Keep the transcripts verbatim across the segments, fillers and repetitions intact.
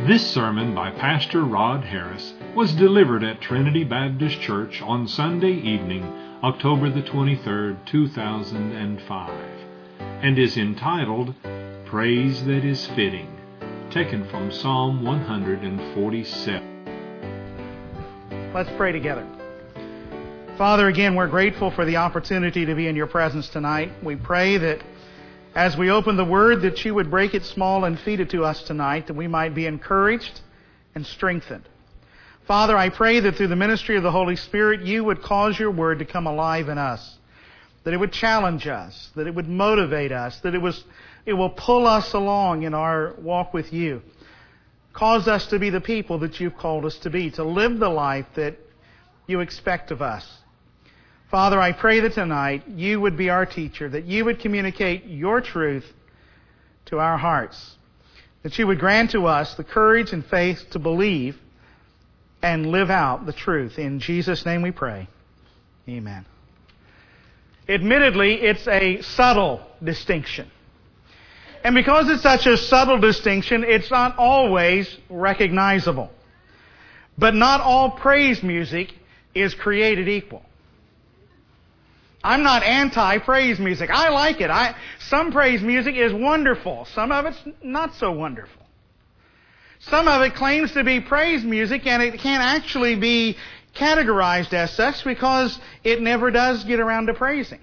This sermon by Pastor Rod Harris was delivered at Trinity Baptist Church on Sunday evening, October the twenty-third, two thousand five, and is entitled, Praise That Is Fitting, taken from Psalm one forty-seven. Let's pray together. Father, again, we're grateful for the opportunity to be in your presence tonight. We pray that as we open the Word, that you would break it small and feed it to us tonight, that we might be encouraged and strengthened. Father, I pray that through the ministry of the Holy Spirit, you would cause your Word to come alive in us, that it would challenge us, that it would motivate us, that it was it will pull us along in our walk with you. Cause us to be the people that you've called us to be, to live the life that you expect of us. Father, I pray that tonight you would be our teacher, that you would communicate your truth to our hearts, that you would grant to us the courage and faith to believe and live out the truth. In Jesus' name we pray. Amen. Admittedly, it's a subtle distinction. And because it's such a subtle distinction, it's not always recognizable. But not all praise music is created equal. I'm not anti-praise music. I like it. I, some praise music is wonderful. Some of it's not so wonderful. Some of it claims to be praise music, and it can't actually be categorized as such because it never does get around to praising.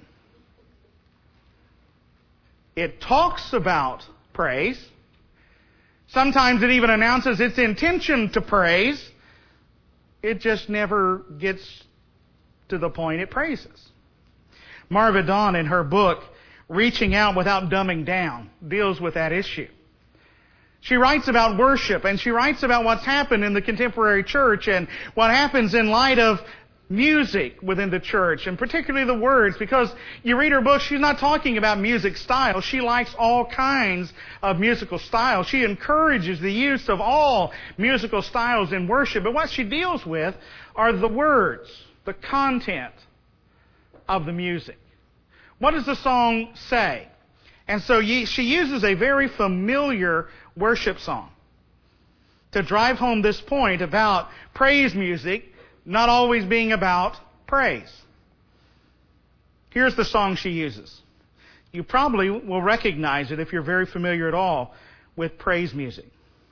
It talks about praise. Sometimes it even announces its intention to praise. It just never gets to the point it praises. Marva Dawn, in her book, Reaching Out Without Dumbing Down, deals with that issue. She writes about worship, and she writes about what's happened in the contemporary church and what happens in light of music within the church, and particularly the words, because you read her book, she's not talking about music style. She likes all kinds of musical styles. She encourages the use of all musical styles in worship, but what she deals with are the words, the content of the music. What does the song say? And so she uses a very familiar worship song to drive home this point about praise music not always being about praise. Here's the song she uses. You probably will recognize it if you're very familiar at all with praise music.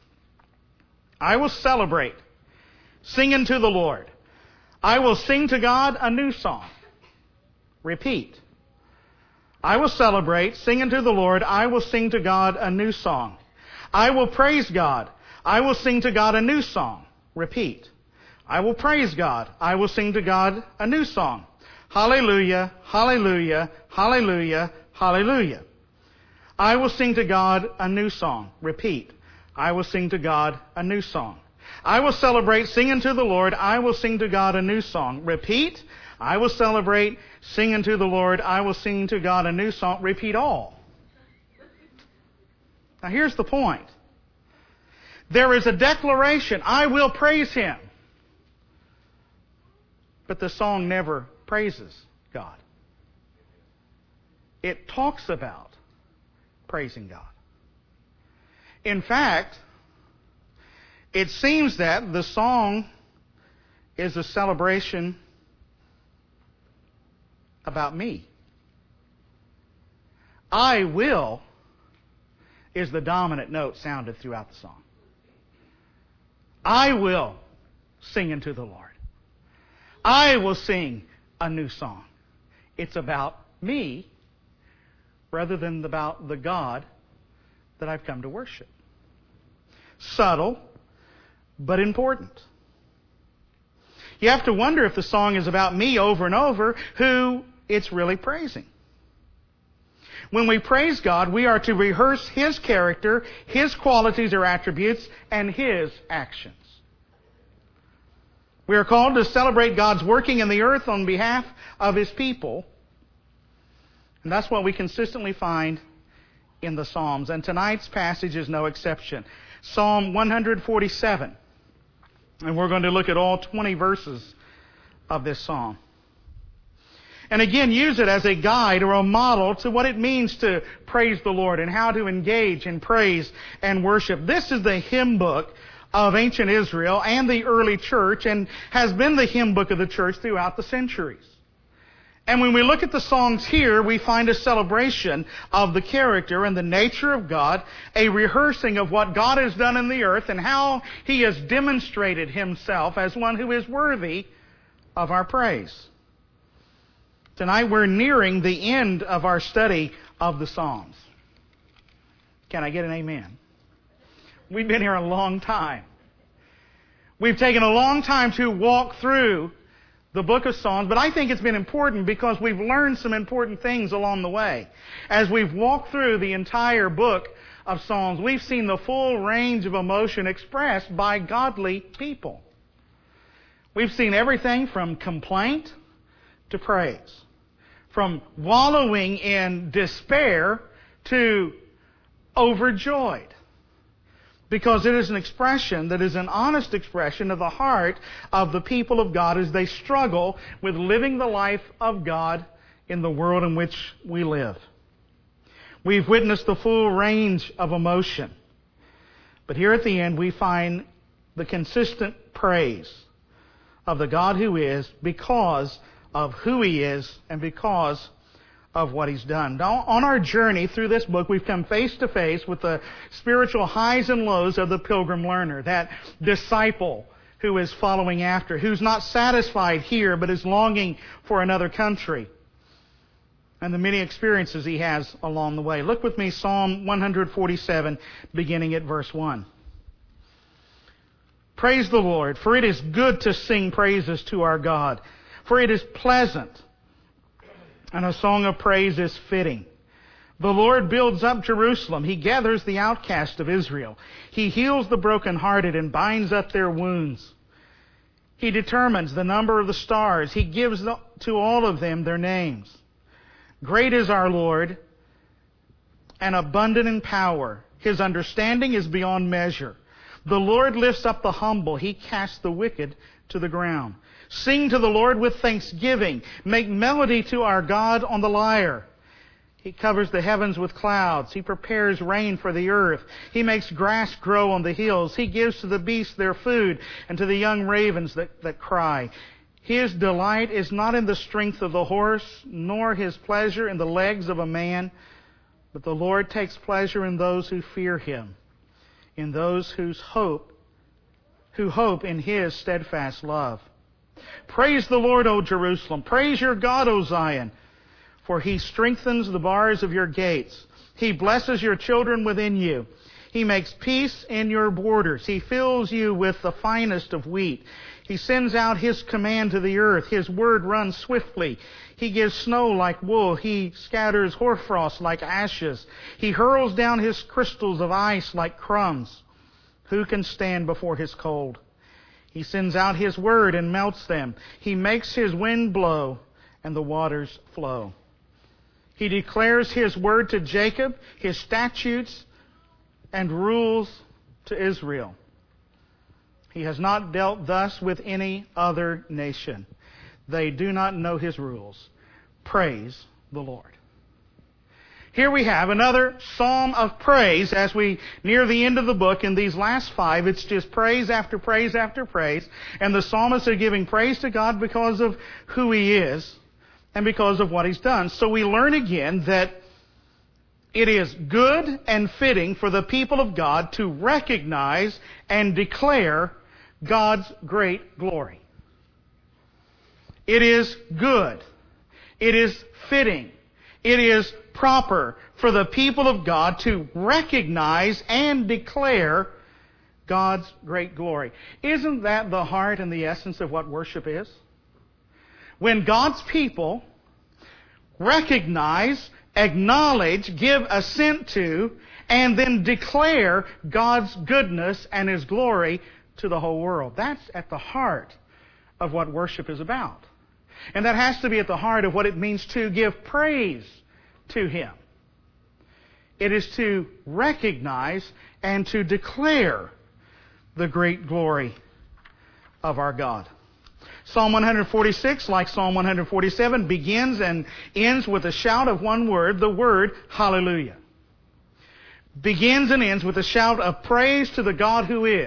I will celebrate, singing to the Lord. I will sing to God a new song. Repeat. I will celebrate, sing unto the Lord. I will sing to God a new song. I will praise God. I will sing to God a new song. Repeat. I will praise God. I will sing to God a new song. Hallelujah, hallelujah, hallelujah, hallelujah. I will sing to God a new song. Repeat. I will sing to God a new song. I will celebrate, sing unto the Lord. I will sing to God a new song. Repeat. I will celebrate, sing unto the Lord. I will sing to God a new song. Repeat all. Now here's the point. There is a declaration, I will praise Him. But the song never praises God. It talks about praising God. In fact, it seems that the song is a celebration about me. I will is the dominant note sounded throughout the song. I will sing unto the Lord. I will sing a new song. It's about me rather than about the God that I've come to worship. Subtle, but important. You have to wonder if the song is about me over and over, who it's really praising. When we praise God, we are to rehearse His character, His qualities or attributes, and His actions. We are called to celebrate God's working in the earth on behalf of His people. And that's what we consistently find in the Psalms. And tonight's passage is no exception. Psalm one forty-seven. And we're going to look at all twenty verses of this psalm. And again, use it as a guide or a model to what it means to praise the Lord and how to engage in praise and worship. This is the hymn book of ancient Israel and the early church, and has been the hymn book of the church throughout the centuries. And when we look at the songs here, we find a celebration of the character and the nature of God, a rehearsing of what God has done in the earth and how He has demonstrated Himself as one who is worthy of our praise. Tonight we're nearing the end of our study of the Psalms. Can I get an amen? We've been here a long time. We've taken a long time to walk through the book of Psalms, but I think it's been important because we've learned some important things along the way. As we've walked through the entire book of Psalms, we've seen the full range of emotion expressed by godly people. We've seen everything from complaint to praise, from wallowing in despair to overjoyed. Because it is an expression that is an honest expression of the heart of the people of God as they struggle with living the life of God in the world in which we live. We've witnessed the full range of emotion. But here at the end we find the consistent praise of the God who is, because of who He is and because of what He's done. Now, on our journey through this book, we've come face to face with the spiritual highs and lows of the pilgrim learner, that disciple who is following after, who's not satisfied here but is longing for another country, and the many experiences he has along the way. Look with me, Psalm one forty-seven, beginning at verse one. Praise the Lord, for it is good to sing praises to our God, for it is pleasant, and a song of praise is fitting. The Lord builds up Jerusalem. He gathers the outcast of Israel. He heals the brokenhearted and binds up their wounds. He determines the number of the stars. He gives to all of them their names. Great is our Lord and abundant in power. His understanding is beyond measure. The Lord lifts up the humble. He casts the wicked to the ground. Sing to the Lord with thanksgiving. Make melody to our God on the lyre. He covers the heavens with clouds. He prepares rain for the earth. He makes grass grow on the hills. He gives to the beasts their food and to the young ravens that, that cry. His delight is not in the strength of the horse, nor His pleasure in the legs of a man, but the Lord takes pleasure in those who fear Him, in those whose hope, who hope in His steadfast love. Praise the Lord, O Jerusalem. Praise your God, O Zion. For He strengthens the bars of your gates. He blesses your children within you. He makes peace in your borders. He fills you with the finest of wheat. He sends out His command to the earth. His word runs swiftly. He gives snow like wool. He scatters hoarfrost like ashes. He hurls down His crystals of ice like crumbs. Who can stand before His cold? He sends out His word and melts them. He makes His wind blow and the waters flow. He declares His word to Jacob, His statutes and rules to Israel. He has not dealt thus with any other nation. They do not know His rules. Praise the Lord. Here we have another psalm of praise as we near the end of the book. In these last five, it's just praise after praise after praise. And the psalmists are giving praise to God because of who He is and because of what He's done. So we learn again that it is good and fitting for the people of God to recognize and declare God's great glory. It is good. It is fitting. It is proper for the people of God to recognize and declare God's great glory. Isn't that the heart and the essence of what worship is? When God's people recognize, acknowledge, give assent to, and then declare God's goodness and His glory to the whole world. That's at the heart of what worship is about. And that has to be at the heart of what it means to give praise to Him. It is to recognize and to declare the great glory of our God. Psalm one forty-six, like Psalm one forty-seven, begins and ends with a shout of one word, the word hallelujah. Begins and ends with a shout of praise to the God who is.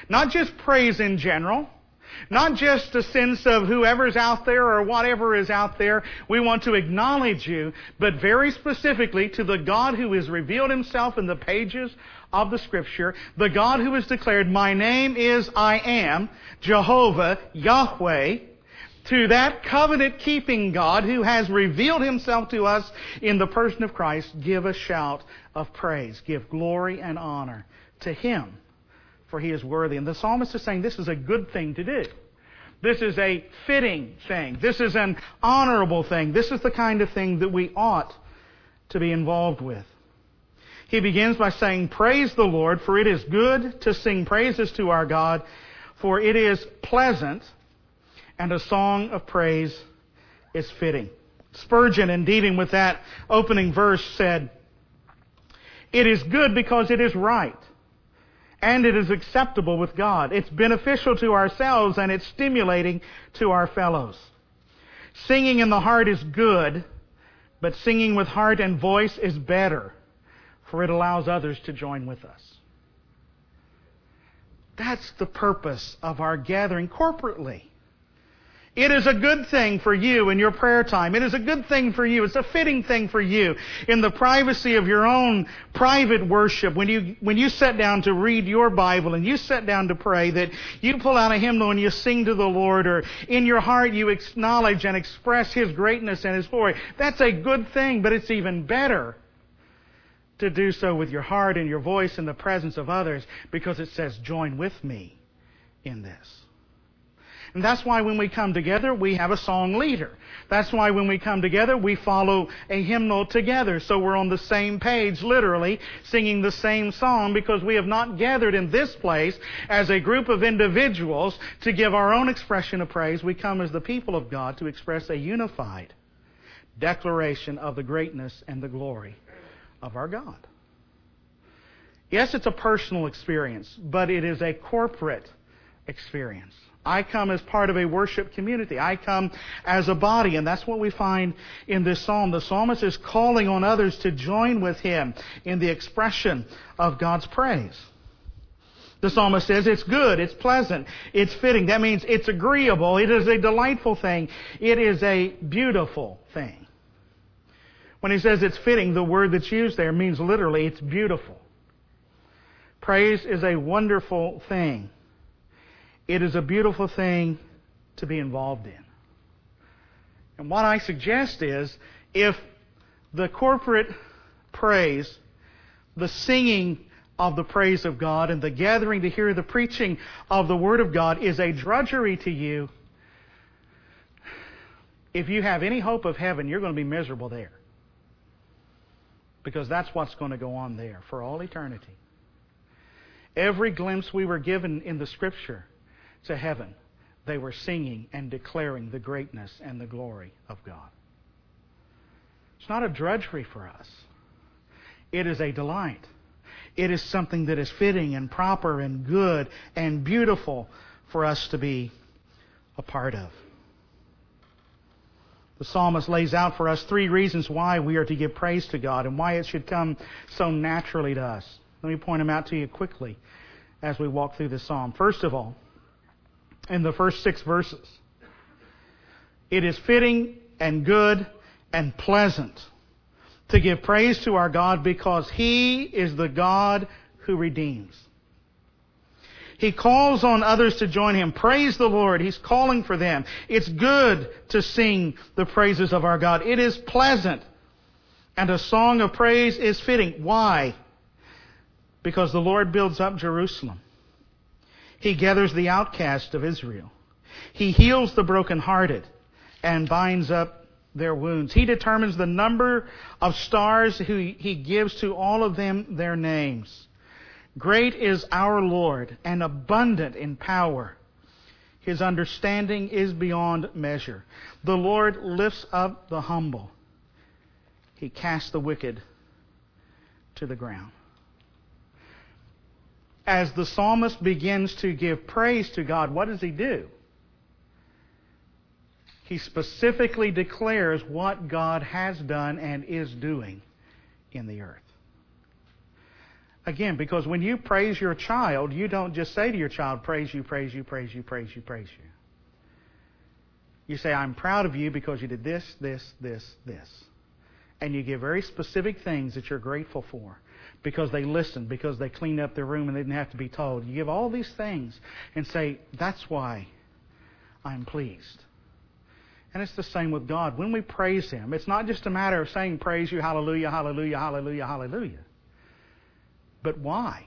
Not just praise in general. Not just a sense of whoever's out there or whatever is out there. We want to acknowledge you, but very specifically to the God who has revealed Himself in the pages of the Scripture, the God who has declared, my name is I am, Jehovah, Yahweh, to that covenant-keeping God who has revealed Himself to us in the person of Christ, give a shout of praise. Give glory and honor to Him, for He is worthy. And the psalmist is saying this is a good thing to do. This is a fitting thing. This is an honorable thing. This is the kind of thing that we ought to be involved with. He begins by saying, praise the Lord, for it is good to sing praises to our God, for it is pleasant, and a song of praise is fitting. Spurgeon, in dealing with that opening verse, said, it is good because it is right, and it is acceptable with God. It's beneficial to ourselves, and it's stimulating to our fellows. Singing in the heart is good, but singing with heart and voice is better, for it allows others to join with us. That's the purpose of our gathering corporately. It is a good thing for you in your prayer time. It is a good thing for you. It's a fitting thing for you in the privacy of your own private worship. When you, when you sit down to read your Bible and you sit down to pray, that you pull out a hymnal and you sing to the Lord, or in your heart you acknowledge and express His greatness and His glory. That's a good thing, but it's even better to do so with your heart and your voice in the presence of others, because it says, join with me in this. And that's why when we come together, we have a song leader. That's why when we come together, we follow a hymnal together. So we're on the same page, literally, singing the same song, because we have not gathered in this place as a group of individuals to give our own expression of praise. We come as the people of God to express a unified declaration of the greatness and the glory of our God. Yes, it's a personal experience, but it is a corporate experience. I come as part of a worship community. I come as a body, and that's what we find in this psalm. The psalmist is calling on others to join with him in the expression of God's praise. The psalmist says it's good, it's pleasant, it's fitting. That means it's agreeable, it is a delightful thing, it is a beautiful thing. When he says it's fitting, the word that's used there means literally it's beautiful. Praise is a wonderful thing. It is a beautiful thing to be involved in. And what I suggest is, if the corporate praise, the singing of the praise of God, and the gathering to hear the preaching of the Word of God is a drudgery to you, if you have any hope of heaven, you're going to be miserable there. Because that's what's going to go on there for all eternity. Every glimpse we were given in the Scripture to heaven, they were singing and declaring the greatness and the glory of God. It's not a drudgery for us. It is a delight. It is something that is fitting and proper and good and beautiful for us to be a part of. The psalmist lays out for us three reasons why we are to give praise to God and why it should come so naturally to us. Let me point them out to you quickly as we walk through this psalm. First of all, in the first six verses, it is fitting and good and pleasant to give praise to our God because He is the God who redeems. He calls on others to join Him. Praise the Lord. He's calling for them. It's good to sing the praises of our God. It is pleasant. And a song of praise is fitting. Why? Because the Lord builds up Jerusalem. He gathers the outcast of Israel. He heals the brokenhearted and binds up their wounds. He determines the number of stars who He gives to all of them their names. Great is our Lord and abundant in power. His understanding is beyond measure. The Lord lifts up the humble. He casts the wicked to the ground. As the psalmist begins to give praise to God, what does he do? He specifically declares what God has done and is doing in the earth. Again, because when you praise your child, you don't just say to your child, praise you, praise you, praise you, praise you, praise you. You say, I'm proud of you because you did this, this, this, this. And you give very specific things that you're grateful for because they listened, because they cleaned up their room and they didn't have to be told. You give all these things and say, that's why I'm pleased. And it's the same with God. When we praise Him, it's not just a matter of saying praise you, hallelujah, hallelujah, hallelujah, hallelujah. But why?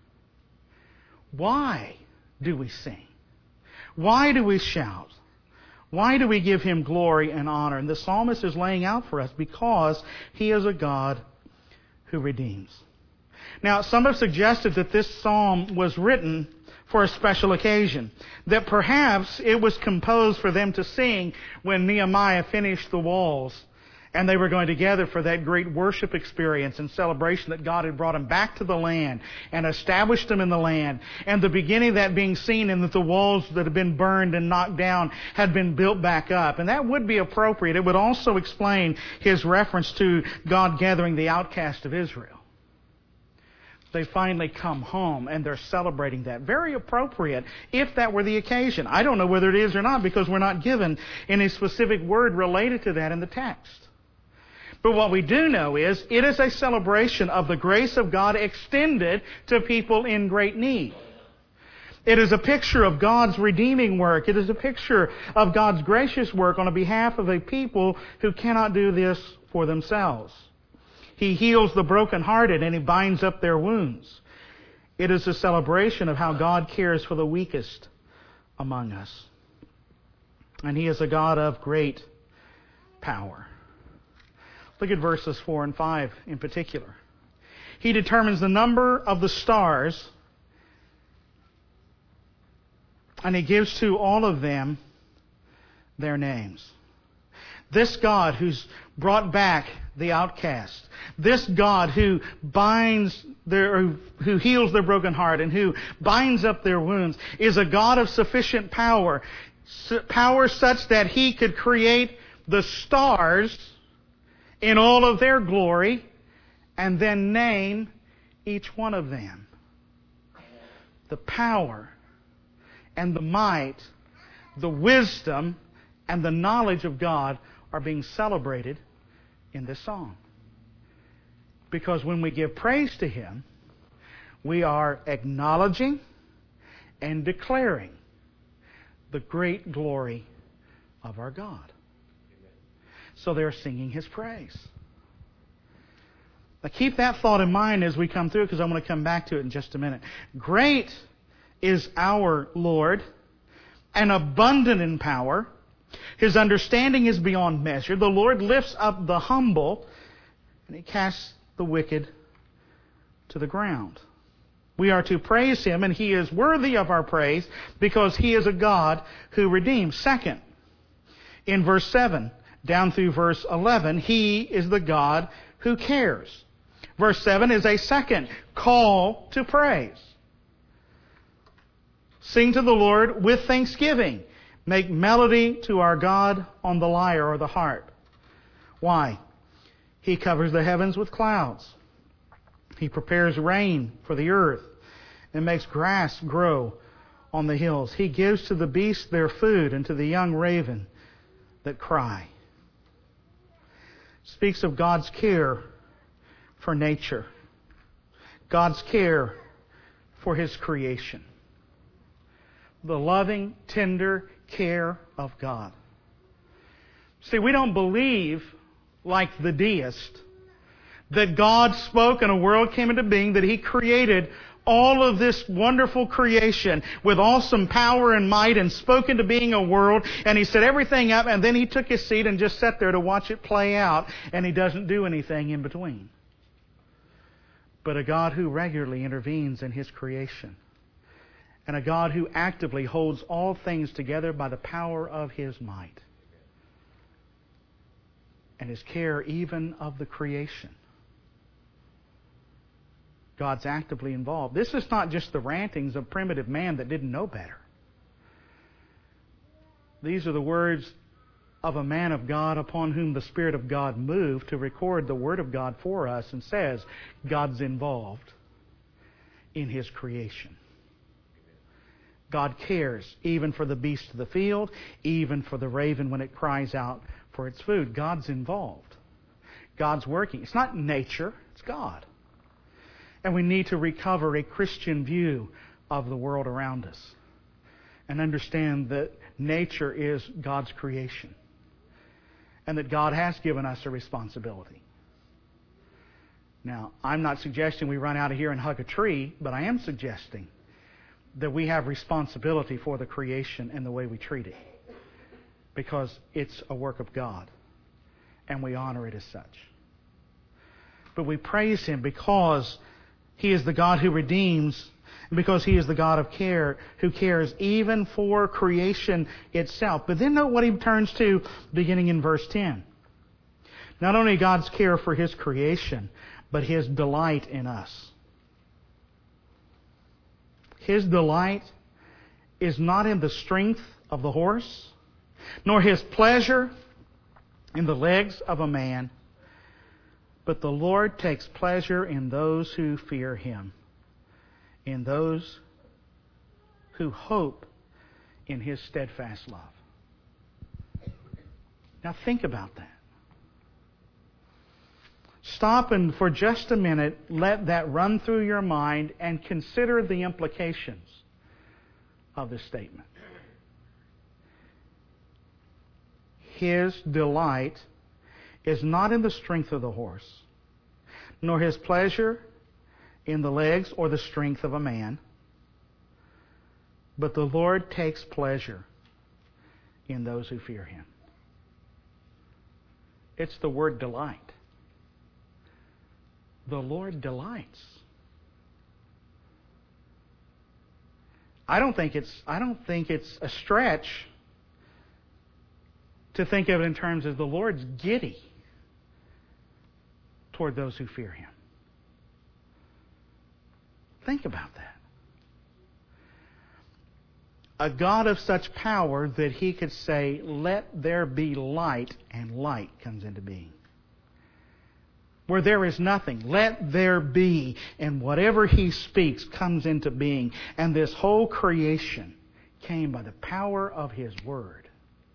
Why do we sing? Why do we shout? Why do we give Him glory and honor? And the psalmist is laying out for us because He is a God who redeems. Now, some have suggested that this psalm was written for a special occasion. That perhaps it was composed for them to sing when Nehemiah finished the walls and they were going to gather for that great worship experience and celebration that God had brought them back to the land and established them in the land. And the beginning of that being seen in that the walls that had been burned and knocked down had been built back up. And that would be appropriate. It would also explain His reference to God gathering the outcast of Israel. They finally come home and they're celebrating that. Very appropriate if that were the occasion. I don't know whether it is or not because we're not given any specific word related to that in the text. But what we do know is it is a celebration of the grace of God extended to people in great need. It is a picture of God's redeeming work. It is a picture of God's gracious work on behalf of a people who cannot do this for themselves. He heals the brokenhearted and He binds up their wounds. It is a celebration of how God cares for the weakest among us. And He is a God of great power. Look at verses four and five in particular. He determines the number of the stars, and He gives to all of them their names. This God who's brought back the outcast, this God who binds their, who heals their broken heart and who binds up their wounds, is a God of sufficient power, power such that He could create the stars in all of their glory and then name each one of them. The power and the might, the wisdom and the knowledge of God are being celebrated in this song. Because when we give praise to Him, we are acknowledging and declaring the great glory of our God. So they're singing His praise. Now keep that thought in mind as we come through, because I'm going to come back to it in just a minute. Great is our Lord, and abundant in power. His understanding is beyond measure. The Lord lifts up the humble, and He casts the wicked to the ground. We are to praise Him, and He is worthy of our praise because He is a God who redeems. Second, in verse seven down through verse eleven, He is the God who cares. Verse seven is a second call to praise. Sing to the Lord with thanksgiving. Make melody to our God on the lyre or the harp. Why? He covers the heavens with clouds. He prepares rain for the earth and makes grass grow on the hills. He gives to the beasts their food and to the young raven that cry. Speaks of God's care for nature. God's care for His creation. The loving, tender care of God. See, we don't believe, like the deist, that God spoke and a world came into being, that He created all of this wonderful creation with awesome power and might and spoke into being a world, and He set everything up, and then He took His seat and just sat there to watch it play out, and He doesn't do anything in between. But a God who regularly intervenes in His creation. And a God who actively holds all things together by the power of His might. And His care even of the creation. God's actively involved. This is not just the rantings of primitive man that didn't know better. These are the words of a man of God upon whom the Spirit of God moved to record the Word of God for us, and says God's involved in His creation. God cares even for the beast of the field, even for the raven when it cries out for its food. God's involved. God's working. It's not nature, it's God. And we need to recover a Christian view of the world around us and understand that nature is God's creation and that God has given us a responsibility. Now, I'm not suggesting we run out of here and hug a tree, but I am suggesting that we have responsibility for the creation and the way we treat it, because it's a work of God and we honor it as such. But we praise Him because He is the God who redeems, and because He is the God of care, who cares even for creation itself. But then note what He turns to beginning in verse ten. Not only God's care for His creation, but His delight in us. His delight is not in the strength of the horse, nor His pleasure in the legs of a man, but the Lord takes pleasure in those who fear Him, in those who hope in His steadfast love. Now think about that. Stop and for just a minute let that run through your mind and consider the implications of this statement. His delight is not in the strength of the horse, nor His pleasure in the legs or the strength of a man, but the Lord takes pleasure in those who fear Him. It's the word delight. The Lord delights. I don't think it's I don't think it's a stretch to think of it in terms of the Lord's giddy toward those who fear Him. Think about that. A God of such power that He could say, "Let there be light," and light comes into being. Where there is nothing, let there be, and whatever He speaks comes into being. And this whole creation came by the power of His Word.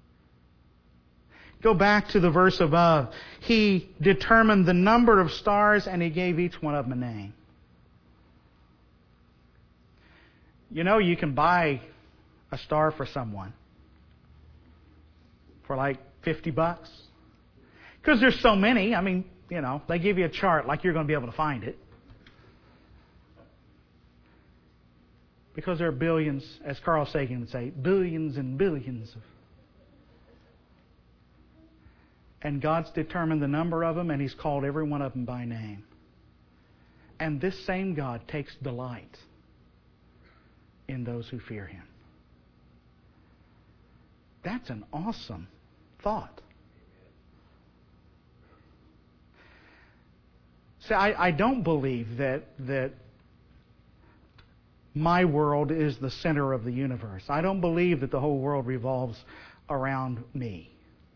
Go back to the verse above. He determined the number of stars and He gave each one of them a name. You know, you can buy a star for someone for like fifty bucks. Because there's so many. I mean, you know, they give you a chart like you're going to be able to find it. Because there are billions, as Carl Sagan would say, billions and billions of. And God's determined the number of them, and He's called every one of them by name. And this same God takes delight in those who fear Him. That's an awesome thought. See, I, I don't believe that that my world is the center of the universe. I don't believe that the whole world revolves around me.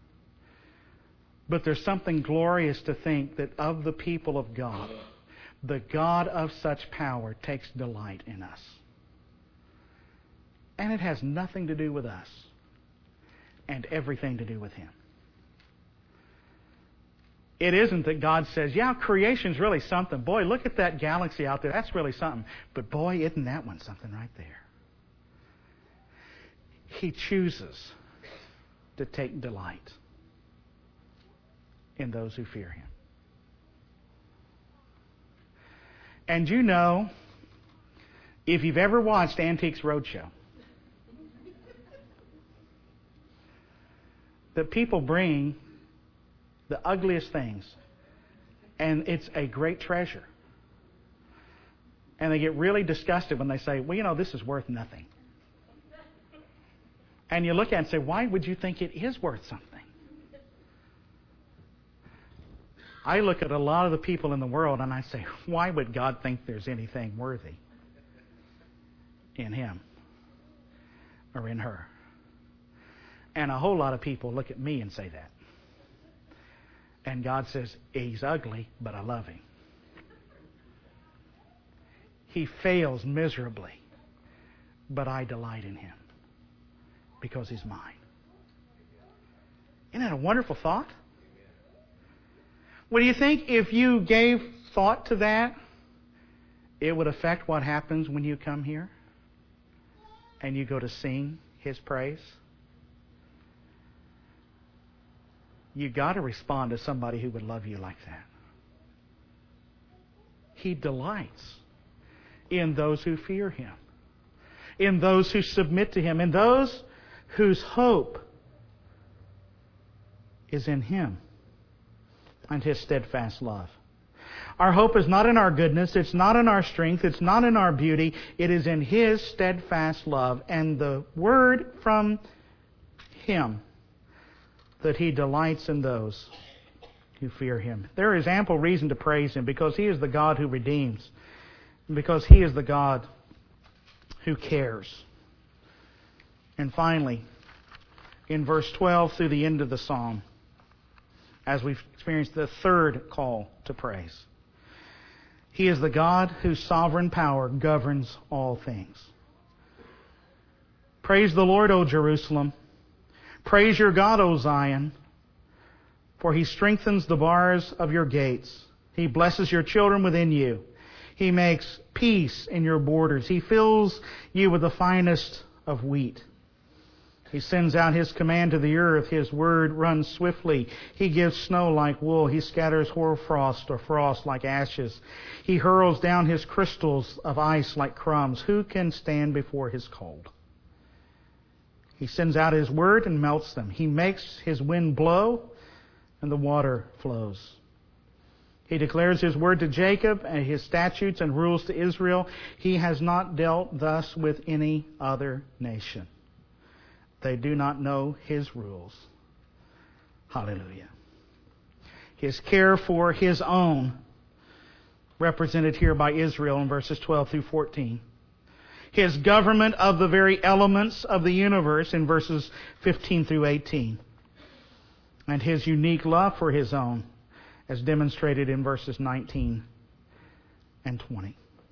But there's something glorious to think that of the people of God, the God of such power takes delight in us. And it has nothing to do with us and everything to do with Him. It isn't that God says, yeah, creation's really something. Boy, look at that galaxy out there. That's really something. But boy, isn't that one something right there. He chooses to take delight in those who fear Him. And you know, if you've ever watched Antiques Roadshow, that people bring the ugliest things, and it's a great treasure. And they get really disgusted when they say, well, you know, this is worth nothing. And you look at it and say, why would you think it is worth something? I look at a lot of the people in the world and I say, why would God think there's anything worthy in him or in her? And a whole lot of people look at me and say that. And God says, he's ugly, but I love him. he fails miserably. But I delight in him because he's mine. Isn't that a wonderful thought? What do you think if you gave thought to that, it would affect what happens when you come here and you go to sing his praise? You got to respond to somebody who would love you like that. He delights in those who fear him, in those who submit to him, in those whose hope is in him and his steadfast love. Our hope is not in our goodness, it's not in our strength, it's not in our beauty, it is in his steadfast love and the word from him that he delights in those who fear him. There is ample reason to praise him because he is the God who redeems, because he is the God who cares. And finally, in verse twelve through the end of the psalm, as we've experienced the third call to praise, he is the God whose sovereign power governs all things. Praise the Lord, O Jerusalem. Praise your God, O Zion. For he strengthens the bars of your gates. He blesses your children within you. He makes peace in your borders. He fills you with the finest of wheat. He sends out his command to the earth. His word runs swiftly. He gives snow like wool. He scatters hoarfrost or frost like ashes. He hurls down his crystals of ice like crumbs. Who can stand before his cold? He sends out his word and melts them. He makes his wind blow and the water flows. He declares his word to Jacob and his statutes and rules to Israel. He has not dealt thus with any other nation. They do not know his rules. Hallelujah. His care for his own, represented here by Israel in verses twelve through fourteen. His government of the very elements of the universe in verses fifteen through eighteen. And his unique love for his own, as demonstrated in verses nineteen and twenty.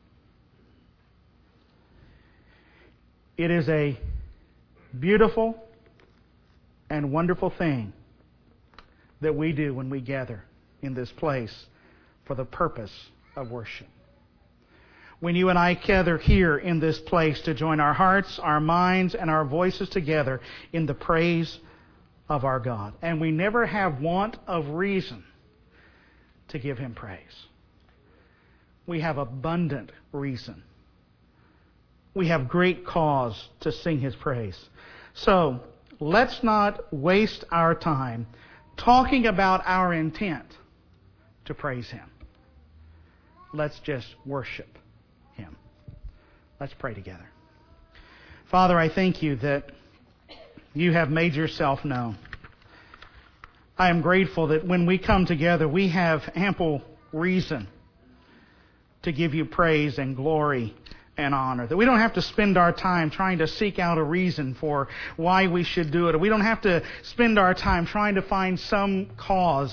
It is a beautiful and wonderful thing that we do when we gather in this place for the purpose of worship. When you and I gather here in this place to join our hearts, our minds, and our voices together in the praise of our God. And we never have want of reason to give him praise. We have abundant reason. We have great cause to sing his praise. So, let's not waste our time talking about our intent to praise him. Let's just worship him. Let's pray together. Father, I thank you that you have made yourself known. I am grateful that when we come together, we have ample reason to give you praise and glory and honor. That we don't have to spend our time trying to seek out a reason for why we should do it. Or we don't have to spend our time trying to find some cause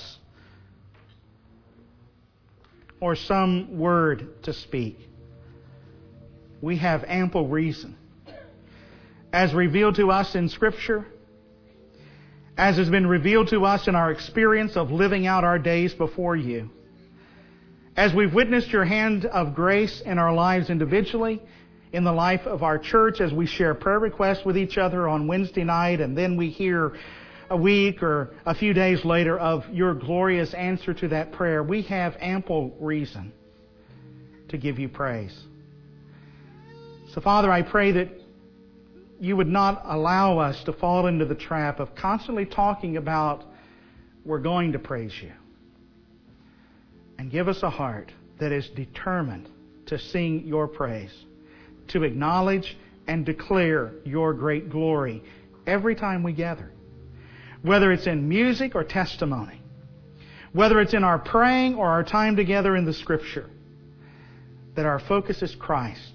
or some word to speak. We have ample reason. As revealed to us in Scripture, as has been revealed to us in our experience of living out our days before you, as we've witnessed your hand of grace in our lives individually, in the life of our church, as we share prayer requests with each other on Wednesday night, and then we hear a week or a few days later of your glorious answer to that prayer, we have ample reason to give you praise. So, Father, I pray that you would not allow us to fall into the trap of constantly talking about we're going to praise you. And give us a heart that is determined to sing your praise, to acknowledge and declare your great glory every time we gather. Whether it's in music or testimony, whether it's in our praying or our time together in the Scripture, that our focus is Christ,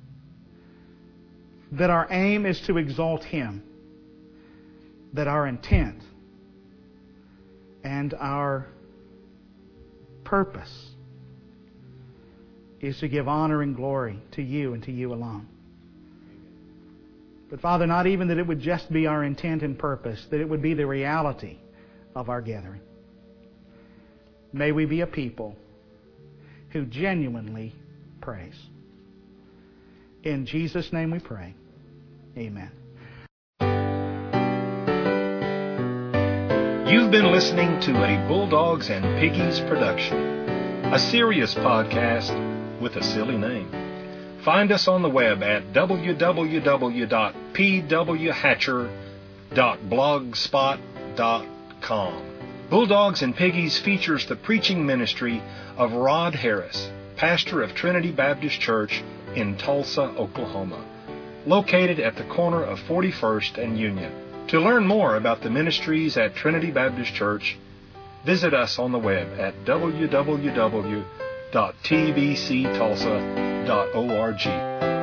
that our aim is to exalt him, that our intent and our purpose is to give honor and glory to you and to you alone. But Father, not even that it would just be our intent and purpose, that it would be the reality of our gathering. May we be a people who genuinely praise. In Jesus' name we pray. Amen. You've been listening to a Bulldogs and Piggies production, a serious podcast with a silly name. Find us on the web at w w w dot p w hatcher dot blogspot dot com. Bulldogs and Piggies features the preaching ministry of Rod Harris, pastor of Trinity Baptist Church in Tulsa, Oklahoma, located at the corner of forty-first and Union. To learn more about the ministries at Trinity Baptist Church, visit us on the web at w w w dot t b c tulsa dot org.